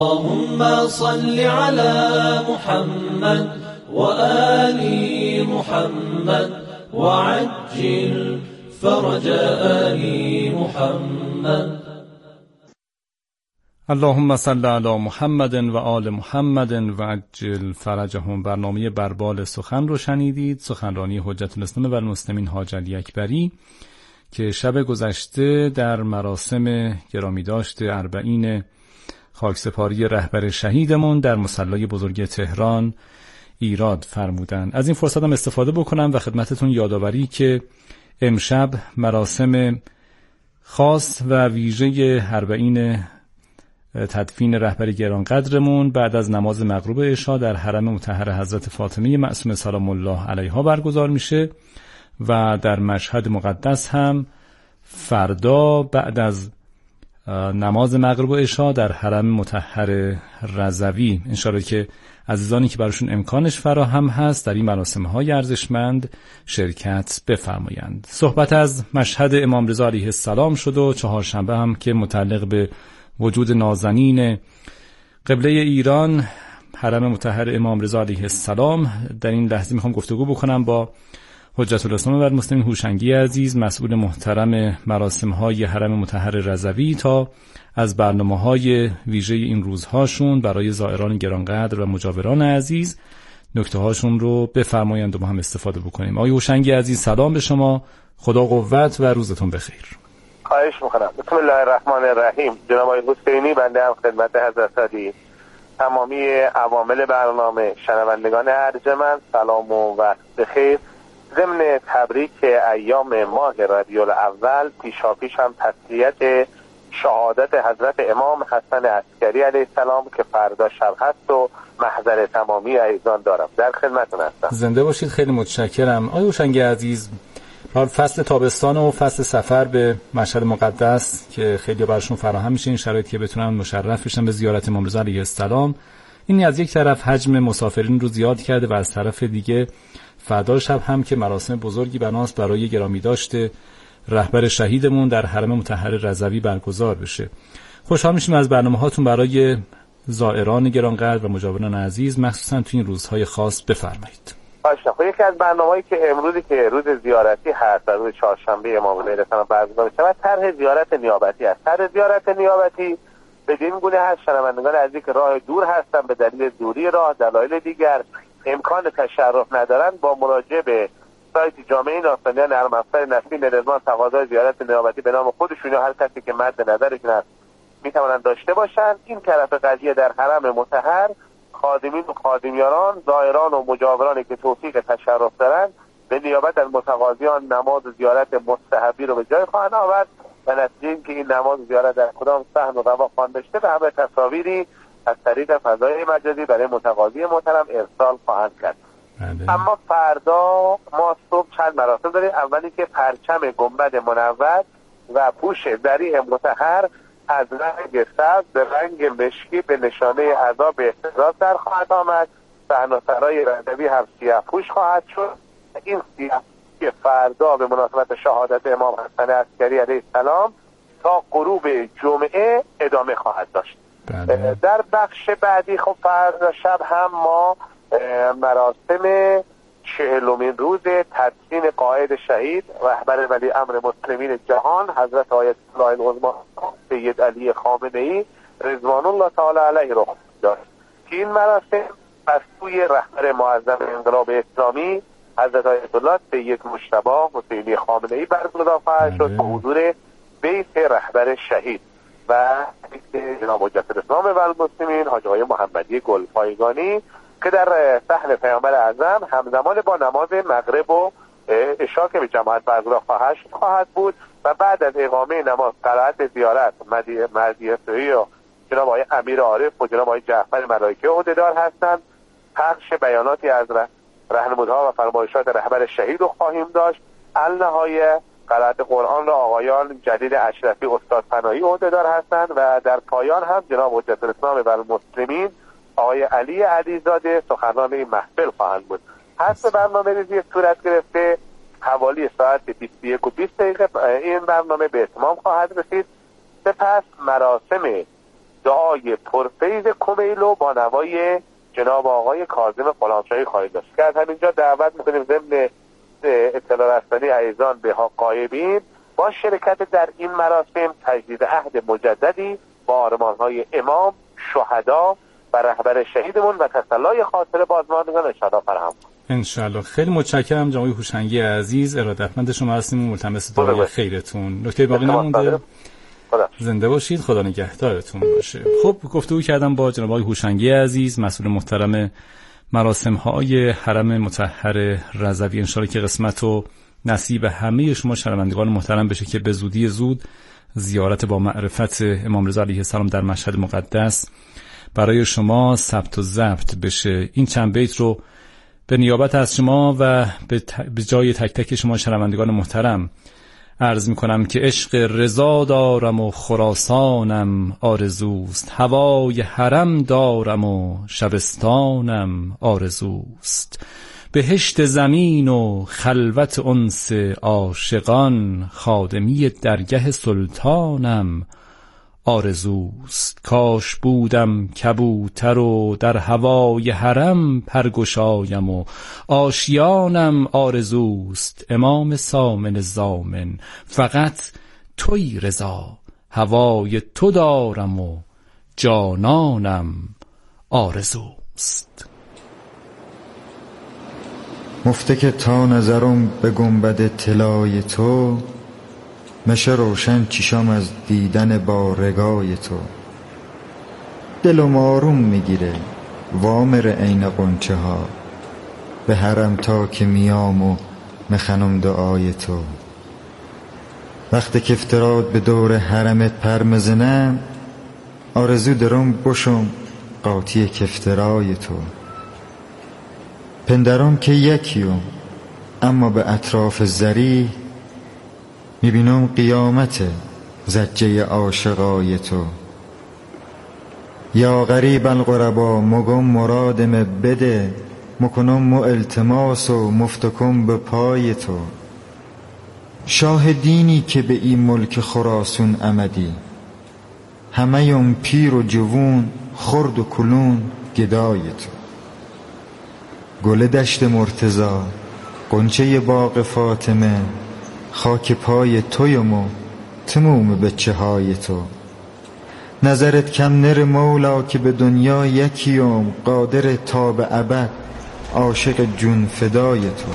اللهم صل على محمد وآل محمد وعجل فرج آل محمد. اللهم صل علی محمد و آل محمد و عجل فرجهم. برنامه بربال سخن رو شنیدید، سخنرانی حجت الاسلام و المسلمین حاج علی اکبری که شب گذشته در مراسم گرامی داشت اربعین خاکسپاری رهبر شهیدمون در مصلی بزرگ تهران ایراد فرمودن. از این فرصت هم استفاده بکنم و خدمتتون یادآوری که امشب مراسم خاص و ویژه اربعین تدفین رهبر گرانقدرمون بعد از نماز مغرب عشا در حرم مطهر حضرت فاطمه معصومه سلام الله علیها برگزار میشه و در مشهد مقدس هم فردا بعد از نماز مغرب و عشا در حرم مطهر رضوی انشالله که عزیزانی که براشون امکانش فراهم هست در این مراسم‌های ارزشمند شرکت بفرمایند. صحبت از مشهد امام رضا علیه السلام شد و چهارشنبه هم که متعلق به وجود نازنین قبله ایران حرم مطهر امام رضا علیه السلام در این لحظه میخوام گفتگو بکنم با حجت الاسلام و المسلمین هوشنگی عزیز، مسئول محترم مراسم‌های حرم مطهر رضوی، تا از برنامه‌های ویژه این روزهاشون برای زائران گرانقدر و مجاوران عزیز نکته‌هاشون رو بفرمایند و ما هم استفاده بکنیم. آقای هوشنگی عزیز سلام به شما، خدا قوت و روزتون بخیر. خواهش میکنم. بسم الله الرحمن الرحیم. جناب آقای حسینی بنده هم خدمت حضرت علی، تمامی عوامل برنامه، شنوندگان ارجمند سلام و وقت بخیر. ضمن تبریک ایام ماه ربیع الاول پیشاپیش هم تسلیت شهادت حضرت امام حسن عسکری علیه السلام که فردا شب هست و محضر تمامی عزیزان دارم. در خدمتتون هستم. زنده باشید، خیلی متشکرم. آقای هوشنگی عزیز، فصل تابستان و فصل سفر به مشهد مقدس که خیلی براشون فراهم میشه این شرایط که بتونن مشرف بشن به زیارت امام رضا علیه السلام، این از یک طرف حجم مسافرین رو زیاد کرده و از طرف دیگه فردا شب هم که مراسم بزرگی بناست برای گرامی داشته رهبر شهیدمون در حرم مطهر رضوی برگزار بشه. خوشحال میشیم از برنامه‌هاتون برای زائران گرانقدر و مجاوران عزیز مخصوصا تو این روزهای خاص بفرمایید. باشه. یکی از برنامه‌هایی که امروزی که روز زیارتی هست، روز چهارشنبه امام علیه السلام برگزار میشه، طرح زیارت نیابتی است. طرح زیارت نیابتی بدین گونه هست شنوندگان عزیز که راه دور هستن به دلیل دوری راه، دلایل دیگر امکان تشرف ندارن، با مراجعه به سایت جامعه ناسانیان نرم افزار نسرین رضوان تقاضای زیارت نیابتی به نام خودشون یا هر کسی که مد نظرشون هست میتونن داشته باشن. این طرف قضیه در حرم مطهر خادمین و خادمیان، زائران و مجاورانی که توفیق تشرف دارن به نیابت از متقاضیان نماز زیارت مستحبی رو به جای خواهند آورد و نتیجه که این نماز زیارت در کدام صحن و روا خوانده شده به همه تصاویری از طریق فضای مجازی برای متقاضی محترم ارسال خواهند کرد. اما فردا ما صبح چند مراسم داریم. اولی که پرچم گنبد منور و پوش ذریح مطهر از رنگ سبز به رنگ مشکی به نشانه عذاب احتراز در خواهد آمد. صحن و سرای رضوی هم سیاه پوش خواهد شد. این سیاه که فردا به مناسبت شهادت امام حسن عسکری علیه السلام تا غروب جمعه ادامه خواهد داشت. در بخش بعدی خب فردا شب هم ما مراسم 40مین روز تدفین قائد شهید رهبر ولی امر مسلمین جهان حضرت آیت الله العظما سید علی خامنه‌ای رضوان الله تعالی علیه رو داشت که این مراسم از سوی رهبر معظم انقلاب اسلامی حضرت آیت الله سید مجتبی حسینی خامنه‌ای برگزار خواهد شد به حضور بیت رهبر شهید و جناب حجت الاسلام و المسلمین حاج آقای محمدی گلپایگانی که در صحن پیامبر اعظم همزمان با نماز مغرب و عشا که به جماعت برگزار خواهد بود و بعد از اقامه نماز قرائت زیارت مردیه و جناب آقای امیر عارف و جناب آقای جعفر ملائکه عهده‌دار هستند. پخش بیاناتی از راهنمودها و فرمایشات رهبر شهید رو خواهیم داشت. النهایه قرائت قرآن را آقایان جلیل اشرفی استاد پناهی عهده‌دار هستند و در پایان هم جناب حجت الاسلام و المسلمین آقای علی علیزاده سخنران این محفل خواهند بود. حسب برنامه‌ریزی صورت گرفته حوالی ساعت 21:20 این برنامه به اتمام خواهد رسید. سپس مراسم دعای پرفیض کمیلو با نوای جناب آقای کاظم غلامشاهی خواهید داشت که از همینجا دعوت میکنیم ضمن اطلاع رسانی عزیزان به غایبین با شرکت در این مراسم تجدید عهد مجددی با آرمان‌های امام، شهدا و رهبر شهیدمون و تسلای خاطر بازماندگان انشاءالله فراهم کنیم. انشالله. خیلی متشکرم جناب هوشنگی عزیز، ارادتمند شما هستیم و ملتمس دعای خیرتون. نکته باقی نمونده؟ زنده باشید، خدا نگهدارتون باشه. خب گفتگو کردم با جناب آقای هوشنگی عزیز، مسئول محترم مراسم‌های حرم مطهر رضوی. انشالله که قسمت و نصیب همه شما شنوندگان محترم بشه که به زودی زود زیارت با معرفت امام رضا علیه السلام در مشهد مقدس برای شما ثبت و ضبط بشه. این چند بیت رو به نیابت از شما و به جای تک تک شما شنوندگان محترم عرض میکنم که عشق رضا دارم و خراسانم آرزوست، هوای حرم دارم و شبستانم آرزوست، بهشت زمین و خلوت انس عاشقان، خادمی درگه سلطانم آرزوست، کاش بودم کبوتر و در هوای حرم پرگشایم و آشیانم آرزوست، امام سامن زامن فقط توی رضا، هوای تو دارم و جانانم آرزوست. مفته که تا نظرم به گنبد طلای تو، مشه روشن چشم از دیدن بارگاه تو، دلم آروم میگیره وامر عین غنچه ها، به حرم تا که میام و میخنم دعای تو، وقتی که افتراد به دور حرمت پر مزنم، آرزو درم بشم قاطی کفترای تو، پندرم که یکیم اما به اطراف زری، میبینم قیامت زجه عاشقای تو، یا غریب الغربا مگم مرادم بده، مکنم مو التماس و مفتکم به پای تو، شاه دینی که به این ملک خراسون آمدی، همه یم پیر و جوون خرد و کلون گدای تو، گل دشت مرتضی غنچه باغ فاطمه، خاک پای تویم و تموم بچه های تو، نظرت کم نر مولا که به دنیا یکیم، قادر تا به ابد عاشق جون فدای تو،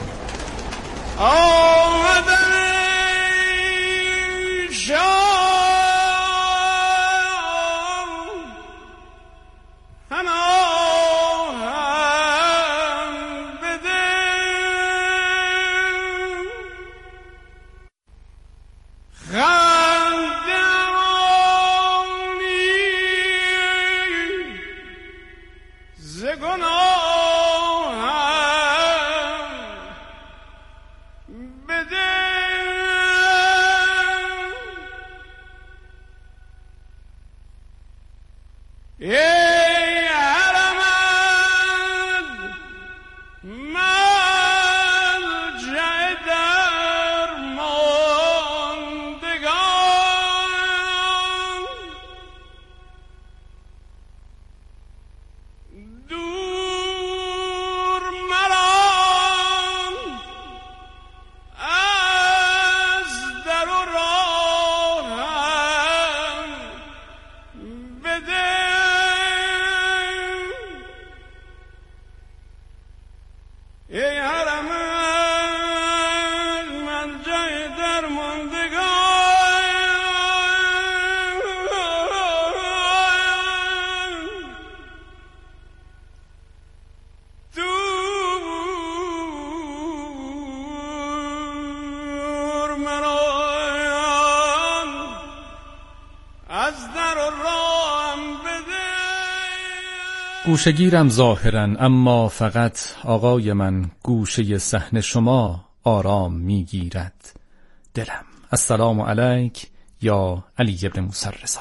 گوشگیرم ظاهرا اما فقط آقای من، گوشه صحن شما آرام میگیرد دلم. السلام علیک یا علی ابن موسی رضا.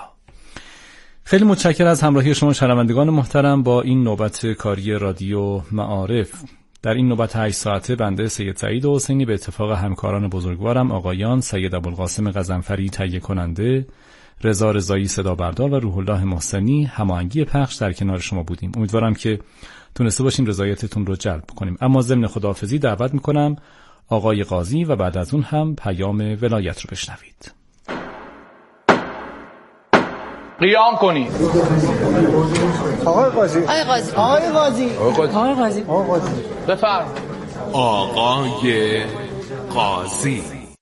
خیلی متشکرم از همراهی شما شنوندگان محترم با این نوبت کاری رادیو معارف. در این نوبت 8 ساعته بنده سید سعید حسینی به اتفاق همکاران بزرگوارم آقایان سید ابوالقاسم غضنفری تهیه کننده رضا رضایی صدا بردار و روح الله محسنی هماهنگی پخش در کنار شما بودیم. امیدوارم که تونسته باشیم رضایتتون رو جلب کنیم. اما ضمن خداحافظی دعوت میکنم آقای قاضی و بعد از اون هم پیام ولایت رو بشنوید. قیام کنید. آقای قاضی. آقای قاضی. آقای قاضی. آقای قاضی. آقای قاضی. بفرم. آقای قاضی.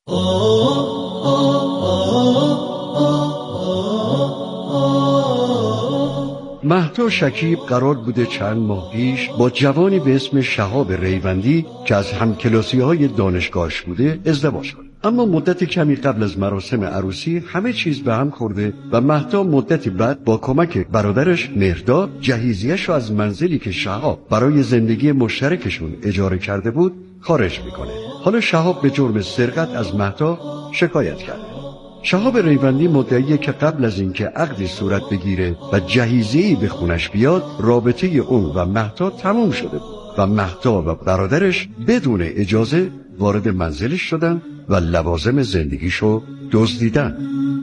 مهدا شکیب قرار بوده چند ماه پیش با جوانی به اسم شهاب ریوندی که از همکلاسی‌های دانشگاهش بوده ازدواج کنه. اما مدت کمی قبل از مراسم عروسی همه چیز به هم خورده و مهدا مدتی بعد با کمک برادرش مهرداد جهیزیه‌اش رو از منزلی که شهاب برای زندگی مشترکشون اجاره کرده بود خارج میکنه. حالا شهاب به جرم سرقت از مهدا شکایت کرده. شهاب ریوندی مدعیه که قبل از اینکه عقدی صورت بگیره و جهیزیه‌ای به خونش بیاد رابطه اون و مهدا تموم شده بود و مهدا و برادرش بدون اجازه وارد منزلش شدن و لوازم زندگیشو دزدیدن.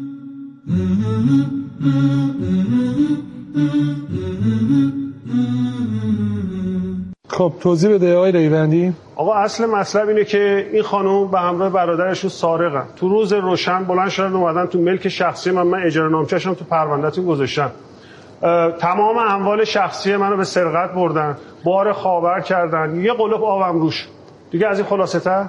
خب توضیح بده آقای ریوندی. آقا اصل مطلب اینه که این خانم به همراه برادرشون سارقن. تو روز روشن بلند شدن اومدن تو ملک شخصی من اجاره نامچه‌شون تو پروندهتون گذاشتم. تمام اموال شخصی منو به سرقت بردن، بار خاور کردن، یه قلوب آبم روش. دیگه از این خلاصه تر؟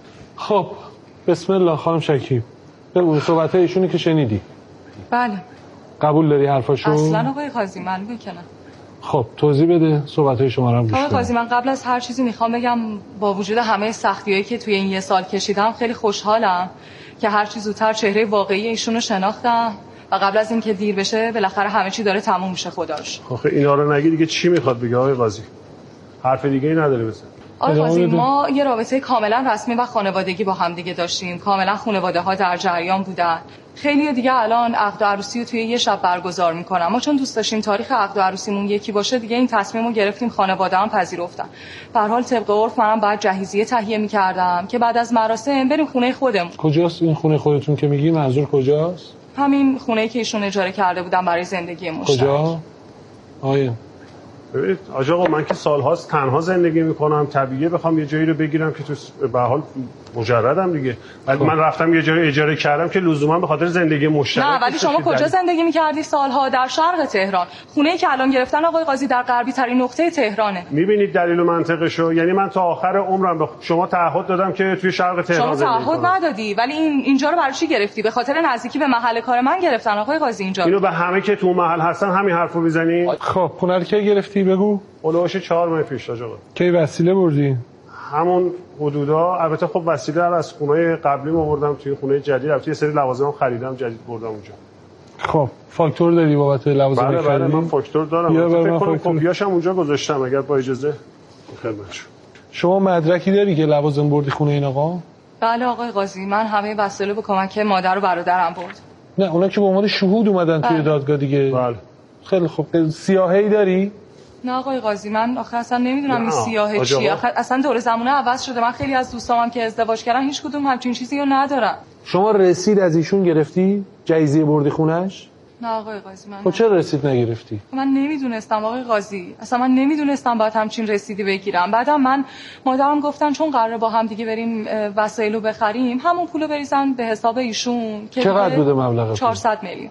خب بسم الله. خانم شکیب بگو صحبت ایشونی که شنیدی. بله. قبول داری حرفاشو؟ اصلا آقای قاضی معلومه که نه. خب توضیح بده صحبت‌های شما رو هم گوش آقای کنم. قاضی من قبل از هر چیزی میخوام بگم با وجود همه سختی‌هایی که توی این یه سال کشیدم خیلی خوشحالم که هر چیز زودتر چهره واقعی ایشون رو شناختم و قبل از اینکه دیر بشه بالاخره همه چی داره تموم میشه. خداش. آخه اینا رو نگی دیگه چی میخواد بگه آقای قاضی؟ حرف دیگه ای نداره بزن. آقای قاضی ما یه رابطه کاملا رسمی و خانوادگی با هم دیگه داشتیم. کاملا خانواده‌ها در جریان بودن. خیلی دیگه الان عقد و عروسی رو توی یه شب برگزار میکنن. ما چون دوست داشتیم تاریخ عقد و عروسیمون یکی باشه دیگه این تصمیم رو گرفتیم. خانواده هم پذیرفتن. به هر حال طبق عرف منم باید جهیزیه تهیه میکردم که بعد از مراسم بریم خونه خودمون. کجاست این خونه خودتون که میگی؟ منظور کجاست؟ همین خونه‌ای که ایشون اجاره کرده بودن برای زندگی مشترک. کجا؟ آیه ببینید آقا من که سالهاست تنها زندگی میکنم، طبیعیه بخوام یه جایی رو بگیرم که تو به حال مجردم دیگه. ولی من رفتم یه جایی اجاره کردم که لزوما به خاطر زندگی مشترک. نه ولی شما کجا زندگی میکردی سالها؟ در شرق تهران. خونه‌ای که الان گرفتن آقای قاضی در غربی ترین نقطه تهرانه. میبینید دلیل و منطقشو؟ یعنی من تا آخر عمرم به شما تعهد دادم که توی شرق تهران زندگی کنم. شما تعهد ندادی ولی اینجا رو برای چی گرفتی؟ به خاطر نزدیکی به محل کار من گرفتن آقای قاضی اینجا. اینو به همه که تو محل هستن همین حرفو میزنی؟ خب خونه رو کی گرفتی بگو؟ اولش 4 ماه پیش آقا. کی وسیله بردی؟ همون حدودا. البته خب وسیله از خونه قبلی آوردم توی خونه جدید. البته یه سری لوازمم خریدم جدید بردم اونجا. خب فاکتور داری بابت لوازم خریدی؟ بله من فاکتور دارم. فکر کنم کپیاشم اونجا گذاشتم اگر با اجازه خدمتشون. شما مدرکی داری که لوازم بردی خونه این آقا؟ بله آقای قاضی من همه وسایل به کمک مادر و برادرم برد. نه اونا که به عنوان شهود اومدن توی دادگاه دیگه. بله. خیلی خوب. سیاهی داری؟ نه آقای قاضی من آخه اصلا نمیدونم این سیاه چیه. اصلا دور زمانه عوض شده. من خیلی از دوستامم که ازدواج کردن هیچ کدوم همچین چیزی رو ندارن. شما رسید از ایشون گرفتی؟ جایزه بردی خونش؟ نه آقای قاضی من. خب چرا رسید نگرفتی؟ من نمیدونستم آقای قاضی. اصلا من نمیدونستم باید همچین رسیدی بگیرم. بعدم من مادرم گفتن چون قراره با هم دیگه بریم وسایلو بخریم همون پولو بریزن به حساب ایشون. چقدر بوده مبلغ؟ 400 میلیون.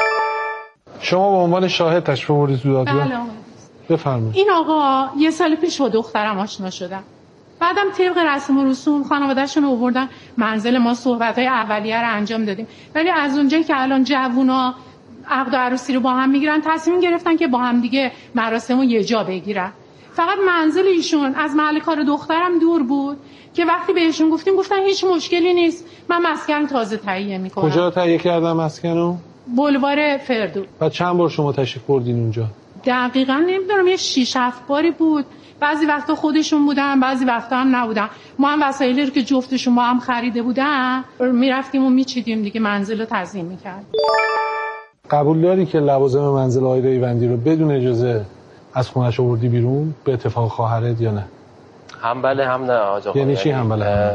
شما به عنوان شاهد تشریف آوردید تو دادگاه؟ بله. بفرمایید. این آقا یه سال پیش با دخترم آشنا شدن. بعدم طبق رسم و رسوم خانواده‌شون آوردن منزل ما، صحبت‌های اولیه رو انجام دادیم. ولی از اونجایی که الان جوونا عقد و عروسی رو با هم میگیرن تصمیم گرفتن که با هم دیگه مراسمو یه جا بگیرن. فقط منزل ایشون از محل کار دخترم دور بود که وقتی بهشون گفتن هیچ مشکلی نیست من مسکن تازه تهیه میکنم. کجا تهیه کردن مسکنو؟ بولوار فردو. بعد چند بار شما تشریف بردین اونجا؟ دقیقاً نمیدونم یه 6-7 باری بود. بعضی وقتا خودشون بودن بعضی وقتا هم نبودن. ما هم وسایلی رو که جفتشون با هم خریده بودن میرفتیم و میچیدیم دیگه منزل رو تزیین میکرد. قبول داری که لوازم منزل آقای ریوندی رو بدون اجازه از خونش آوردی بیرون به اتفاق خواهرت یا نه؟ هم بله هم نه آقا. یعنی چی هم بله هم نه؟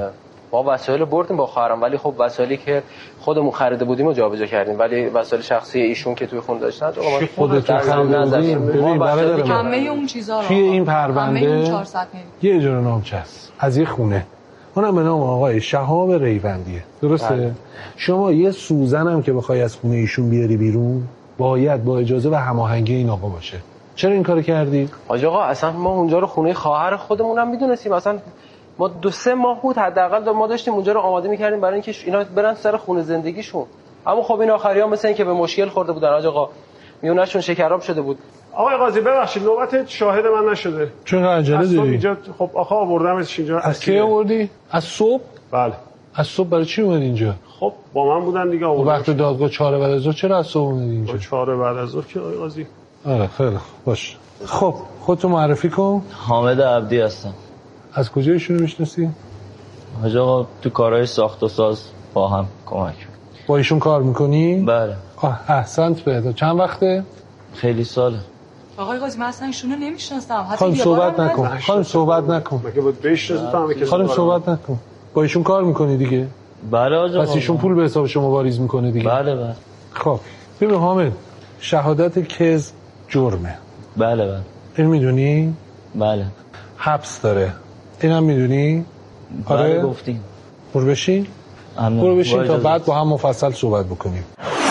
ما وسایل بردیم با خواهرم، ولی خب وسایلی که خودمون خریده بودیم رو جابجا کردیم، ولی وسایل شخصی ایشون که توی خونه داشتن خودتون خریده بودیم. ببین همه اون چیزا رو توی این پرونده یه اجاره نامچه است از یه خونه، اونم به نام آقای شهاب ریوندیه، درسته؟ شما یه سوزن هم که بخوای از خونه ایشون بیاری بیرون باید با اجازه و هماهنگی این آقا باشه. چرا این کارو کردی؟ حاج آقا اصلا ما اونجا رو خونه خواهر خودمونم میدونستیم، اصلا ما 2-3 ماه بود حداقل ما داشتیم اونجا رو آماده میکردیم برای اینکه اینا برن سر خونه زندگیشون. اما خب این آخری‌ها مثل این که به مشکل خورده بودن حاج آقا، میونشون شکراب شده بود. آقای قاضی ببخشید نوبت شاهد من نشده. چرا عجله داری؟ خب آقا آوردمش اینجا. از کی آوردی؟ از صبح؟ بله. از صبح برای چی اومد اینجا؟ خب با من بودن دیگه آوردن. وقت دادگاه 4 بعد از ظهر چرا از صبح اومدی اینجا؟ 4 بعد از ظهر که آقای قاضی. آره خیلی باش. خب خودتو معرفی کن. حامد عبدی هستم. از کجا ایشونو میشناسی؟ حاج آقا تو کارهای ساخت و ساز با هم کمک. با ایشون کار میکنی؟ بله. احسنت بهت. چند وقته؟ خیلی ساله. آقای قاضی من اصلا ایشونو نمیشناسم. خانم صحبت نکن. خانم صحبت نکن. مگه بود بشناسم که خانم صحبت نکن. با ایشون کار میکنی دیگه؟ بله حاج آقا. پس ایشون پول به حساب شما واریز میکنه دیگه؟ بله بله. خب ببین حامد، شهادت کذب جرمه. بله بله. این میدونی؟ بله. حبس داره. اینم میدونی؟ آره بله گفتیم. برو بشین. برو بشین تا بعد با هم مفصل صحبت بکنیم.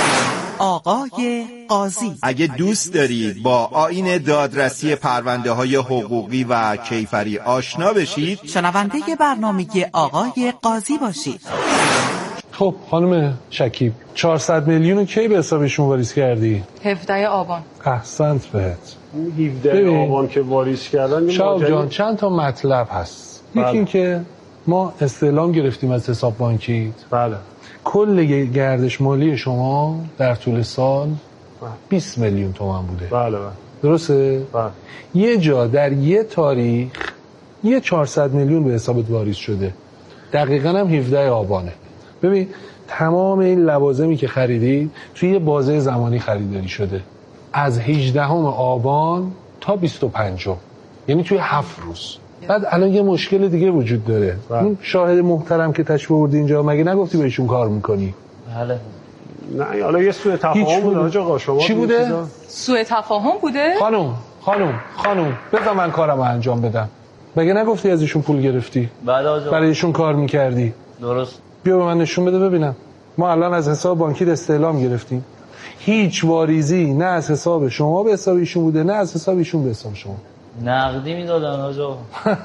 آقای قاضی، اگه دوست داری با آیین دادرسی پرونده های حقوقی و کیفری آشنا بشید، شنونده برنامه آقای قاضی باشید. خب خانم شکیب، 400 میلیون کی به حسابشون واریز کردی؟ 17 آبان. احسنت بهت. 17 آبان که واریز کردن. شاب جان چند تا مطلب هست. یکی این که ما استعلام گرفتیم از حساب بانکی. بله. کل گردش مالی شما در طول سال 20 میلیون تومان بوده. بله بله. درسته؟ بله. یه جا در یه تاریخ یه 400 میلیون به حسابت واریز شده. دقیقاً هم 17 آبانه. ببین تمام این لوازمی که خریدی توی یه بازه زمانی خریداری شده. از 18 آبان تا 25. یعنی توی 7 روز. بعد الان یه مشکل دیگه وجود داره. اون شاهد محترم که تشریف آوردی اینجا مگه نگفتی با ایشون کار میکنی؟ بله. نه حالا یه سوء تفاهم بود حاج آقا. شما چی بوده؟ سوء تفاهم بوده؟ خانم بذار من کارمو انجام بدم. مگه نگفتی از ایشون پول گرفتی؟ بله آقا. برای ایشون کار میکردی؟ درست. بیا به من نشون بده ببینم. ما الان از حساب بانکی استعلام گرفتیم. هیچ واریزی نه از حساب شما به حساب ایشون بوده نه از حساب ایشون به حساب شما. نقدی میدادن حاج آقا.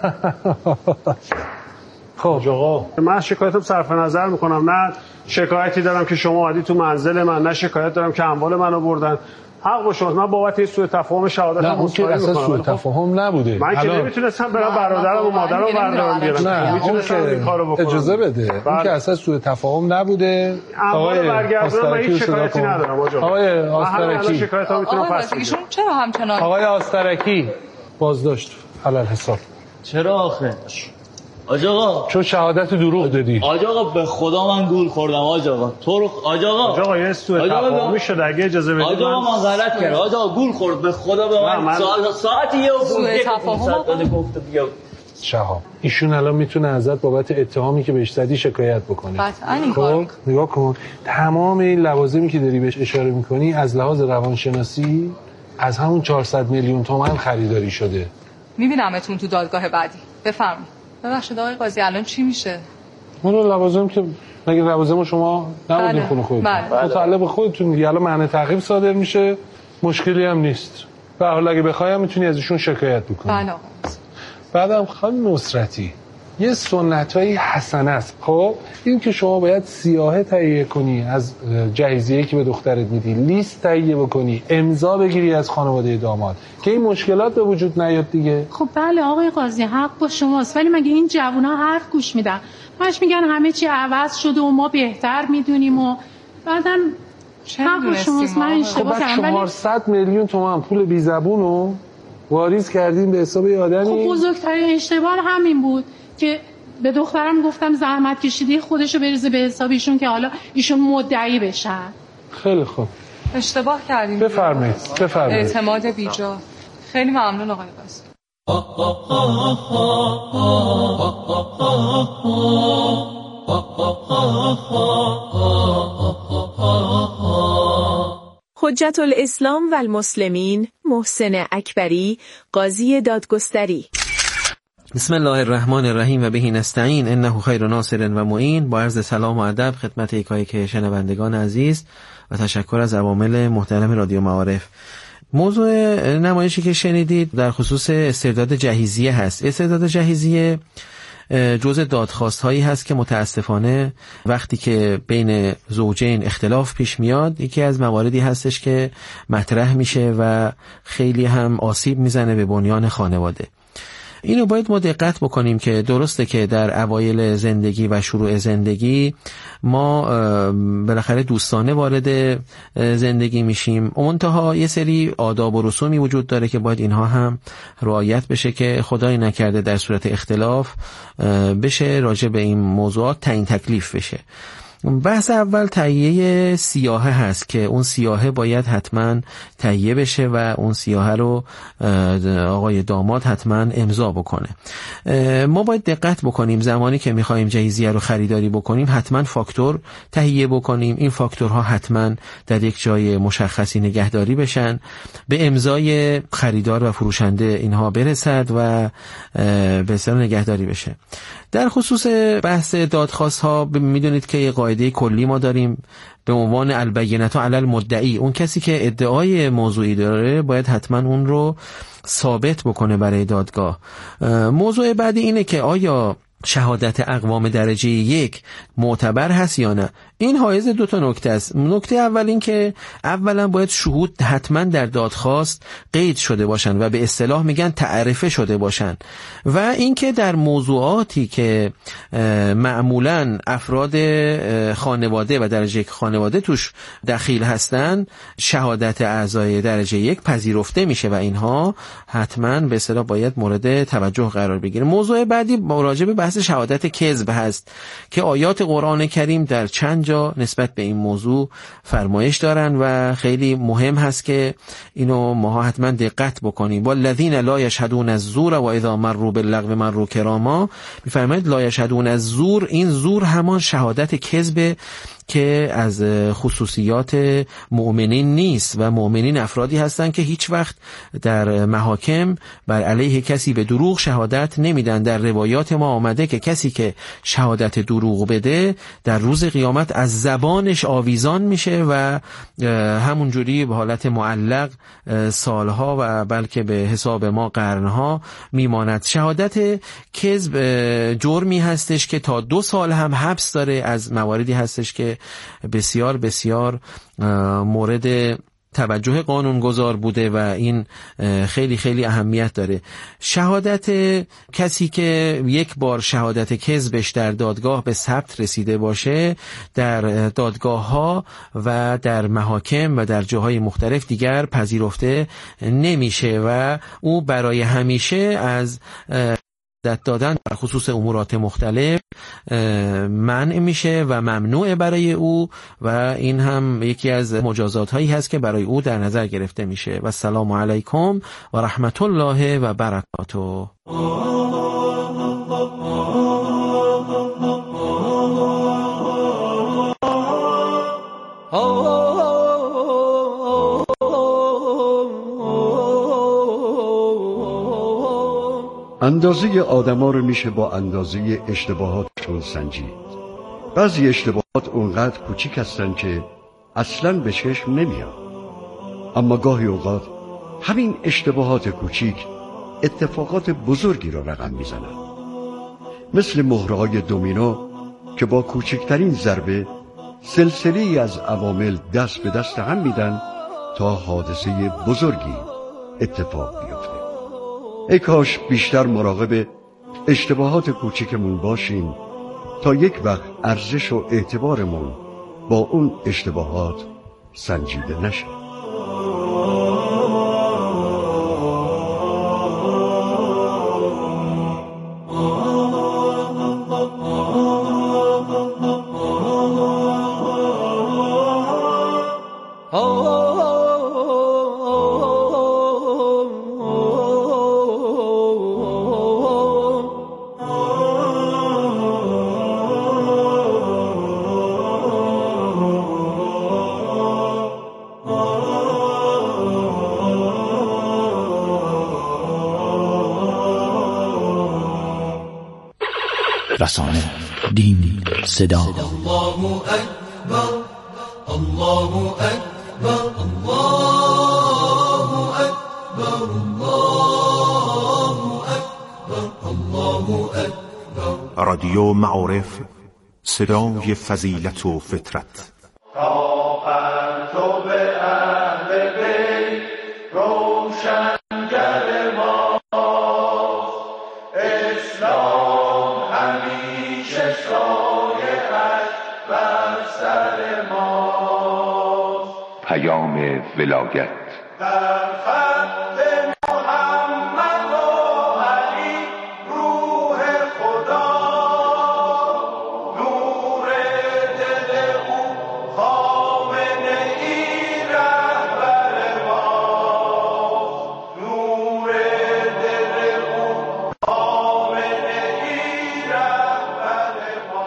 خب آقا من شکایتم صرف نظر میکنم. نه شکایتی دارم که شما اومدی تو منزل من، نه شکایت دارم که اموال منو بردن. حق با شماست. من بابت این سوء تفاهم شهادتم مصادره میکنم. نه اون که تفاهم نبوده. من که نمیتونستم برم برادرم و مادرم بردارم بیارم. نه میتونستم این کارو بکنم. اجازه بده. اون که اساس سوء تفاهم نبوده. آقای برگردون من هیچ شکایتی ندارم آقای آسترکی. شکایتم میتونم پس بدم. ایشون چرا همچنان آقای آسترکی بازداشت علل حساب. چرا آخه؟ آج آقا چون شهادت دروغ دادی. آج آقا به خدا من گول خوردم آج آقا. تو رو آج آقا یه سوء تفاهمی شد اگه اجازه بدید. آج آقا من غلط کردم. آج آقا گول خورد به خدا به من ساعت یه سوء تفاهم گفته بیا. شهاب ایشون الان میتونه ازت بابت اتهامی که بهش زدی شکایت بکنه. قطعاً این کارو نگاه کن تمام این لوازمی که داری بهش اشاره میکنی از لحاظ روانشناسی از همون 400 میلیون تومان خریداری شده. میبینمتون تو دادگاه بعدی. بفرمایید. ببخشید آقای قاضی الان چی میشه؟ اون لوازم که مگه لوازم شما نبودین خونه خودتون؟ متعلق به خودتون دیگه. الان معنی تعقیب صادر میشه، مشکلی هم نیست. به هر حال اگه بخوایم میتونی از ایشون شکایت بکنی. بله آقا. بعدم خانم نصرتی یه سنتایی حسنه است. خب این که شما باید سیاهه تهیه کنی از جهیزیه‌ای که به دخترت میدی، لیست تهیه بکنی، امضا بگیری از خانواده داماد که این مشکلات به وجود نیاد دیگه. خب بله آقای قاضی حق با شماست، ولی مگه این جوونا حرف گوش میدن؟ همش میگن همه چی عوض شده و ما بهتر میدونیم و بعدم حق با شماست. من اشتباه کردم. 400 میلیون تومان پول بی زبونو واریز کردین به حساب آدمی. خب بزرگترین اشتباه همین بود که به دخترم گفتم زحمت کشیده خودشو بریزه به حساب ایشون که حالا ایشون مدعی بشن. خیلی خوب اشتباه کردیم. بفرمایید. اعتماد بیجا. خیلی ممنون آقای قاضی. حجت الاسلام و المسلمین محسن اکبری، قاضی دادگستری. بسم الله الرحمن الرحیم و بهی نستعین انه خیر ناصر و معین. با عرض سلام و ادب خدمت یکایک شنوندگان عزیز و تشکر از عوامل محترم رادیو معارف. موضوع نمایشی که شنیدید در خصوص استرداد جهیزیه هست. استرداد جهیزیه جزء دادخواست هایی هست که متاسفانه وقتی که بین زوجین اختلاف پیش میاد یکی از مواردی هستش که مطرح میشه و خیلی هم آسیب میزنه به بنیان خانواده. اینو باید ما دقت بکنیم که درسته که در اوایل زندگی و شروع زندگی ما بالاخره دوستانه وارد زندگی میشیم، منتها یه سری آداب و رسومی وجود داره که باید اینها هم رعایت بشه که خدای نکرده در صورت اختلاف بشه راجع به این موضوعات تعیین تکلیف بشه. بحث اول تهیه سیاحه هست که اون سیاحه باید حتما تهیه بشه و اون سیاحه رو آقای داماد حتما امضا بکنه. ما باید دقت بکنیم زمانی که میخوایم جهیزیه رو خریداری بکنیم حتما فاکتور تهیه بکنیم. این فاکتورها حتما در یک جای مشخصی نگهداری بشن، به امضای خریدار و فروشنده اینها برسد و به اصطلاح نگهداری بشه. در خصوص بحث دادخواست ها میدونید که یه قاعده کلی ما داریم به عنوان البینة علی المدعی. اون کسی که ادعای موضوعی داره باید حتما اون رو ثابت بکنه برای دادگاه. موضوع بعدی اینه که آیا شهادت اقوام درجه 1 معتبر هست یا نه. این حائز دو تا نکته است. نکته اول این که اولا باید شهود حتما در دادخواست قید شده باشن و به اصطلاح میگن تعرفه شده باشن، و اینکه در موضوعاتی که معمولا افراد خانواده و درجه 1 خانواده توش دخیل هستن شهادت اعضای درجه 1 پذیرفته میشه و اینها حتما به اصطلاح باید مورد توجه قرار بگیره. موضوع بعدی راجع به بحث شهادت کذب هست که آیات قرآن کریم در چند جا نسبت به این موضوع فرمایش دارن و خیلی مهم هست که اینو ما حتما دقت بکنیم. والذین لا یشهدون الزور و اذا مروا باللغو مروا کراما. میفرماید لا یشهدون الزور، این زور همان شهادت کذب که از خصوصیات مؤمنین نیست و مؤمنین افرادی هستند که هیچ وقت در محاکم بر علیه کسی به دروغ شهادت نمیدن. در روایات ما آمده که کسی که شهادت دروغ بده در روز قیامت از زبانش آویزان میشه و همونجوری به حالت معلق سالها و بلکه به حساب ما قرنها میماند. شهادت کذب جرمی هستش که تا 2 سال هم حبس داره. از مواردی هستش که بسیار بسیار مورد توجه قانونگذار بوده و این خیلی خیلی اهمیت داره. شهادت کسی که یک بار شهادت کذبش در دادگاه به ثبت رسیده باشه در دادگاه ها و در محاکم و در جاهای مختلف دیگر پذیرفته نمیشه و او برای همیشه از دادن در خصوص امورات مختلف منع میشه و ممنوع برای او و این هم یکی از مجازات هایی هست که برای او در نظر گرفته میشه. و السلام علیکم و رحمت الله و برکاته. اندازه آدما رو میشه با اندازه اشتباهاتشون سنجید. بعضی اشتباهات اونقدر کوچیک هستن که اصلاً به چشم نمیان، اما گاهی اوقات همین اشتباهات کوچیک اتفاقات بزرگی را رقم میزنن، مثل مهره‌های دومینو که با کوچکترین ضربه سلسله‌ای از عوامل دست به دست هم میدن تا حادثه بزرگی اتفاق بیفته. ای کاش بیشتر مراقب اشتباهات کوچکمون باشیم تا یک وقت ارزش و اعتبارمون با اون اشتباهات سنجیده نشه. رسانه، دین، صدا. الله اکبر، الله اکبر، الله اکبر، الله اکبر، الله اکبر. رادیو معارف، صدای فضیلت و فطرت. پیام ولایت در خط محمد و علی روح خدا، نور دل او خامنه ای رهبر ما، نور دل او خامنه ای رهبر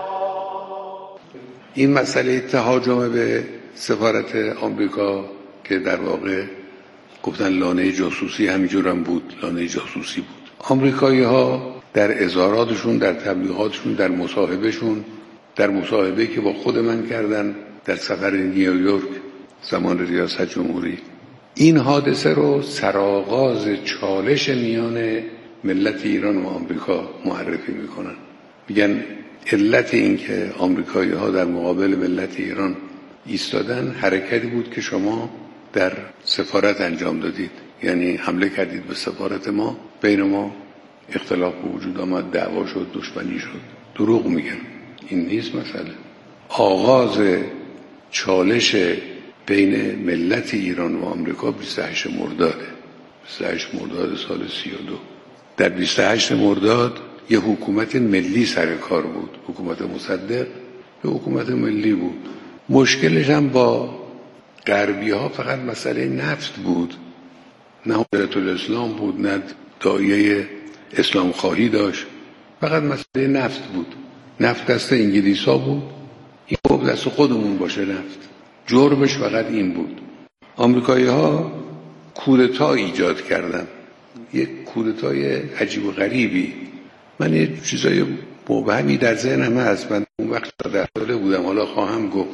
ما. این مسئله تهاجم به سفارت آمریکا که در واقع گفتن لانه جاسوسی، همینجور هم بود، لانه جاسوسی بود. آمریکایی ها در اظهاراتشون، در تبلیغاتشون، در مصاحبهشون، در مصاحبه که با خود من کردن در سفر نیویورک زمان ریاست جمهوری، این حادثه رو سرآغاز چالش میان ملت ایران و آمریکا معرفی میکنن. میگن علت این که آمریکایی ها در مقابل ملت ایران ایستادن حرکتی بود که شما در سفارت انجام دادید، یعنی حمله کردید به سفارت ما، بین ما اختلاف به وجود آمد، دعوا شد، دشمنی شد. دروغ میگن، این نیست مسئله. آغاز چالش بین ملت ایران و آمریکا 28 مرداده، 28 مرداد سال 32. در 28 مرداد یه حکومت ملی سر کار بود، حکومت مصدق یه حکومت ملی بود. مشکلش هم با غربی ها فقط مسئله نفت بود، نه حجت الاسلام بود، نه داعیه اسلام خواهی داشت، فقط مسئله نفت بود. نفت دست انگلیس ها بود، این خوب دست خودمون باشه نفت. جرمش فقط این بود. آمریکایی ها کودتا ایجاد کردن، یک کودتای عجیب و غریبی. من یه چیزای مبهمی در ذهنم هست، من اون وقت 14 ساله بودم، حالا خواهم گفت.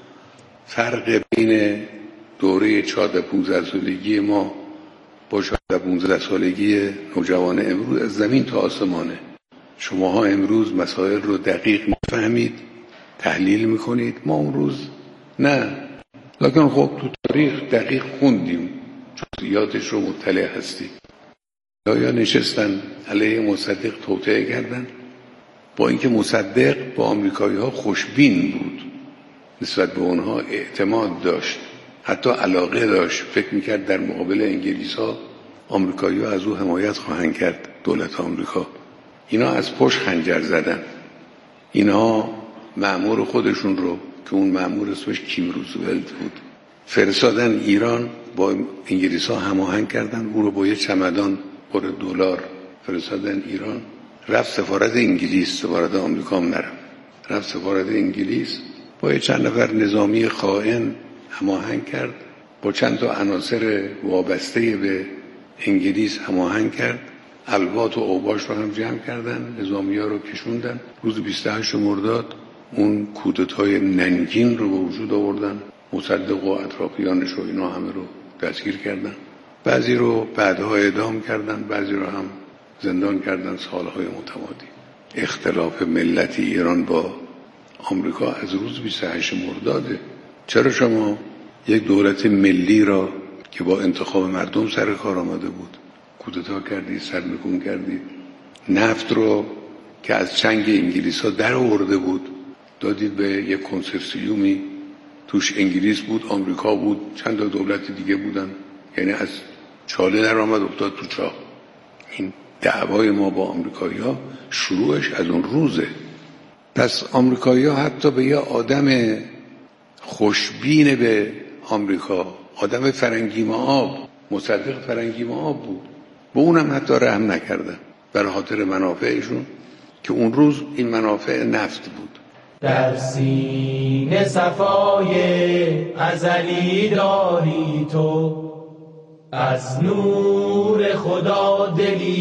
فرق بین دوره 14-15 سالگی ما با 14-15 سالگی نوجوان امروز از زمین تا آسمانه. شماها امروز مسائل رو دقیق میفهمید، تحلیل میکنید، ما اون روز نه. لکن خب تو تاریخ دقیق خوندیم، جزئیاتش رو مطلع هستیم. یا نشستن علیه مصدق توطئه کردن، با اینکه مصدق با آمریکایی ها خوشبین بود، نسبت به اونها اعتماد داشت، حتی علاقه داشت، فکر میکرد در مقابل انگلیس ها آمریکایی ها از او حمایت خواهند کرد، دولت آمریکا. اینا از پشت خنجر زدن. اینا مأمور خودشون رو که اون مأمور اسمش کیم روزولت بود فرستادن ایران، با انگلیس ها هماهنگ کردن، اون رو با یه چمدان پر دلار فرستادن ایران. رفت سفارت انگلیس، سفارت آمریکا هم نرفت، رفت سفارت انگلیس، با یه چند نفر نظامی خائن هماهنگ کرد، با چند تا عناصر وابسته به انگلیس هماهنگ کرد، الوات و اوباش رو هم جمع کردن، نظامی‌ها رو کشوندن. روز 28 مرداد اون کودتای ننگین رو به وجود آوردن، مصدق و اطرافیانش و اینا همه رو دستگیر کردن، بعضی رو بعدها اعدام کردن، بعضی رو هم زندان کردن سالهای متمادی. اختلاف ملت ایران با آمریکا از روز 28 مرداده. چرا شما یک دولت ملی را که با انتخاب مردم سر کار آمده بود کودتا کردید، سرنگون کردید؟ نفت رو که از چنگ انگلیس ها در آورده بود دادید به یک کنسرسیومی، توش انگلیس بود، آمریکا بود، چند تا دولت دیگه بودن، یعنی از چاله در آمد افتاد تو چاه. این دعوای ما با آمریکایی ها شروعش از اون روزه. پس آمریکایی ها حتی به یه آدم خوشبین به آمریکا، آدم فرنگی آب، مصدق فرنگی آب بود، به اونم حتی رحم نکردن برای خاطر منافعشون که اون روز این منافع نفت بود. در سینه صفای ازلی داری تو، از نور خدا دلی